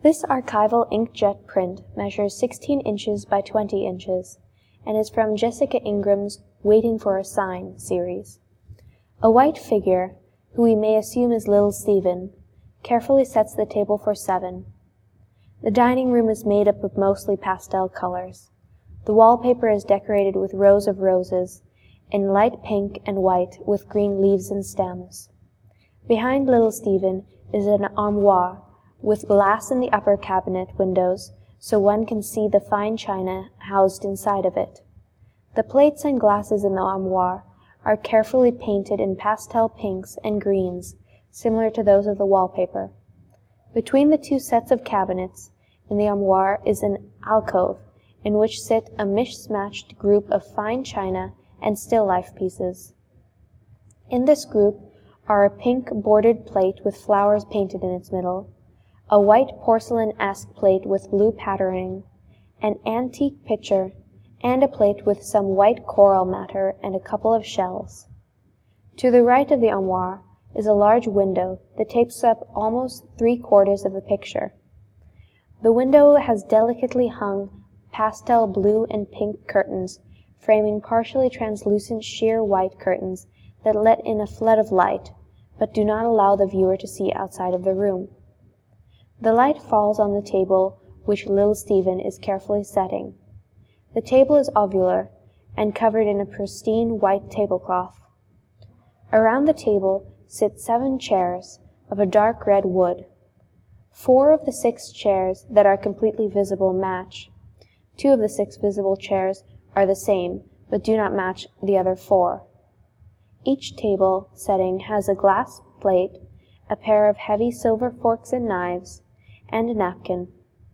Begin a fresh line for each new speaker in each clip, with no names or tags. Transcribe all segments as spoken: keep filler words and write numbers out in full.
This archival inkjet print measures sixteen inches by twenty inches and is from Jessica Ingram's Waiting for a Sign series. A white figure, who we may assume is Little Stephen, carefully sets the table for seven. The dining room is made up of mostly pastel colors. The wallpaper is decorated with rows of roses, in light pink and white with green leaves and stems. Behind Little Stephen is an armoire with glass in the upper cabinet windows so one can see the fine china housed inside of it. The plates and glasses in the armoire are carefully painted in pastel pinks and greens, similar to those of the wallpaper. Between the two sets of cabinets in the armoire is an alcove in which sit a mishmashed group of fine china and still life pieces. In this group are a pink bordered plate with flowers painted in its middle, a white porcelain-esque plate with blue patterning, an antique pitcher, and a plate with some white coral matter and a couple of shells. To the right of the armoire is a large window that takes up almost three-quarters of the picture. The window has delicately hung pastel blue and pink curtains framing partially translucent sheer white curtains that let in a flood of light, but do not allow the viewer to see outside of the room. The light falls on the table which Little Stephen is carefully setting. The table is ovular and covered in a pristine white tablecloth. Around the table sit seven chairs of a dark red wood. Four of the six chairs that are completely visible match. Two of the six visible chairs are the same, but do not match the other four. Each table setting has a glass plate, a pair of heavy silver forks and knives, and a napkin.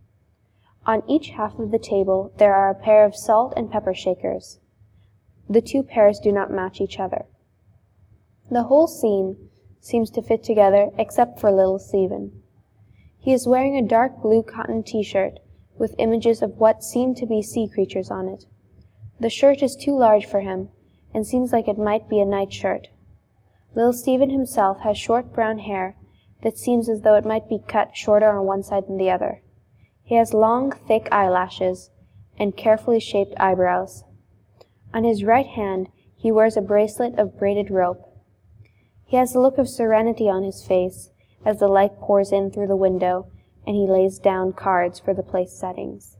On each half of the table there are a pair of salt and pepper shakers. The two pairs do not match each other. The whole scene seems to fit together except for Little Stephen. He is wearing a dark blue cotton t-shirt with images of what seem to be sea creatures on it. The shirt is too large for him and seems like it might be a nightshirt. Little Stephen himself has short brown hair that seems as though it might be cut shorter on one side than the other. He has long, thick eyelashes and carefully shaped eyebrows. On his right hand he wears a bracelet of braided rope. He has a look of serenity on his face as the light pours in through the window and he lays down cards for the place settings.